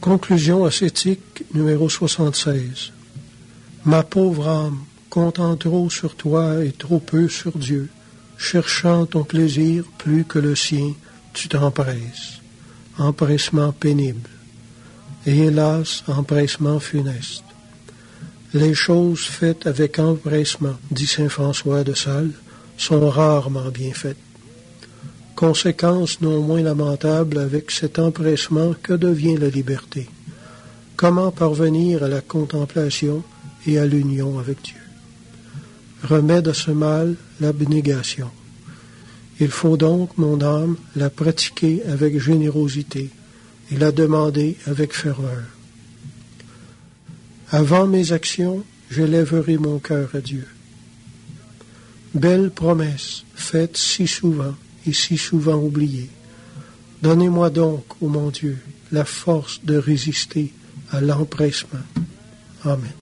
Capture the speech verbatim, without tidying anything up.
Conclusion ascétique numéro soixante-seize. Ma pauvre âme, comptant trop sur toi et trop peu sur Dieu, cherchant ton plaisir plus que le sien, tu t'empresses. Empressement pénible. Et hélas, empressement funeste. Les choses faites avec empressement, dit saint François de Sales, sont rarement bien faites. Conséquence non moins lamentable avec cet empressement que devient la liberté. Comment parvenir à la contemplation et à l'union avec Dieu? Remède à ce mal, l'abnégation. Il faut donc, mon âme, la pratiquer avec générosité et la demander avec ferveur. Avant mes actions, j'élèverai mon cœur à Dieu. Belle promesse, faite si souvent et si souvent oubliée. Donnez-moi donc, ô mon Dieu, la force de résister à l'empressement. Amen.